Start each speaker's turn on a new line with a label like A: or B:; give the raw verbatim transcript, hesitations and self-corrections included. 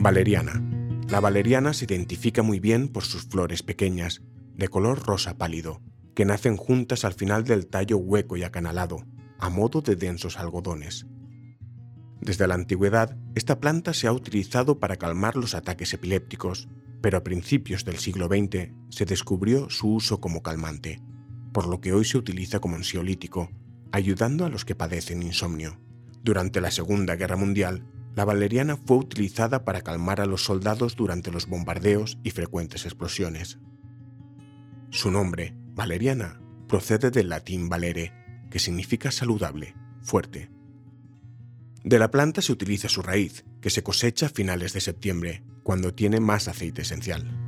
A: Valeriana. La valeriana se identifica muy bien por sus flores pequeñas, de color rosa pálido, que nacen juntas al final del tallo hueco y acanalado, a modo de densos algodones. Desde la antigüedad, esta planta se ha utilizado para calmar los ataques epilépticos, pero a principios del siglo veinte se descubrió su uso como calmante, por lo que hoy se utiliza como ansiolítico, ayudando a los que padecen insomnio. Durante la Segunda Guerra Mundial, la valeriana fue utilizada para calmar a los soldados durante los bombardeos y frecuentes explosiones. Su nombre, valeriana, procede del latín valere, que significa saludable, fuerte. De la planta se utiliza su raíz, que se cosecha a finales de septiembre, cuando tiene más aceite esencial.